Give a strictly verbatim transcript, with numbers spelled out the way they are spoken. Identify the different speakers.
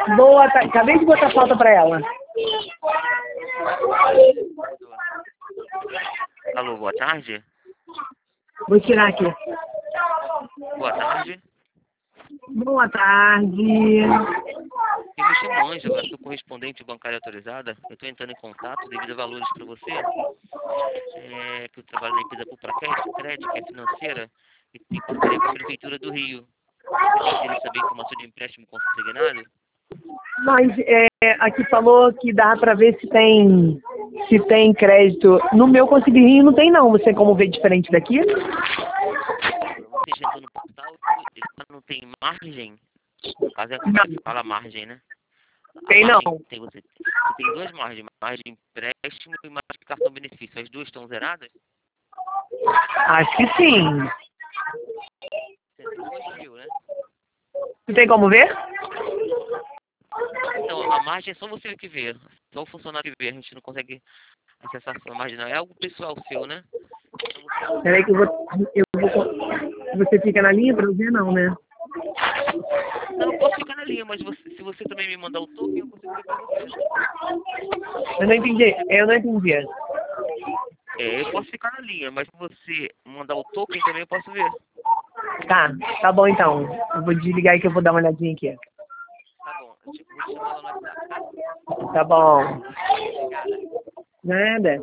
Speaker 1: Boa tarde. Acabei de botar falta pra ela.
Speaker 2: Alô, boa tarde.
Speaker 1: Vou tirar aqui.
Speaker 2: Boa tarde.
Speaker 1: Boa tarde.
Speaker 2: Eu me chamo Ângela, sou correspondente bancária autorizada. Eu estou entrando em contato devido a valores para você. É, que eu trabalho na empresa Pupracred, Crédito, que é financeira, e tem parceria com a Prefeitura do Rio. Você tem interesse em saber informação de empréstimo consignado?
Speaker 1: Mas é, aqui falou que dá pra ver se tem se tem crédito. No meu Consigo Rio não tem não. Você tem como ver diferente daqui?
Speaker 2: Você já entrou no portal, não tem margem? No caso é como é que se fala margem, né? A
Speaker 1: Tem
Speaker 2: margem,
Speaker 1: não.
Speaker 2: tem, você, você tem duas margens, margem de empréstimo e margem de cartão benefício. As duas estão zeradas?
Speaker 1: Acho que sim.
Speaker 2: cento e dois mil, né?
Speaker 1: Você tem como ver?
Speaker 2: Então, a margem é só você que vê. Só o funcionário que vê. A gente não consegue acessar a sua margem, não. É algo pessoal seu, né? Então, você...
Speaker 1: Peraí que eu vou, eu vou... Você fica na linha pra eu ver não, né?
Speaker 2: Não, eu posso ficar na linha, mas você, se você também me mandar o token, eu consigo ver pra você.
Speaker 1: Eu não entendi. Eu não entendi.
Speaker 2: É, eu posso ficar na linha, mas se você mandar o token também eu posso ver.
Speaker 1: Tá, tá bom então. Eu vou desligar aí que eu vou dar uma olhadinha aqui.
Speaker 2: Tá bom, eu te, vou te chamar lá no WhatsApp, tá?
Speaker 1: Tá bom.
Speaker 2: Obrigada.
Speaker 1: Nada.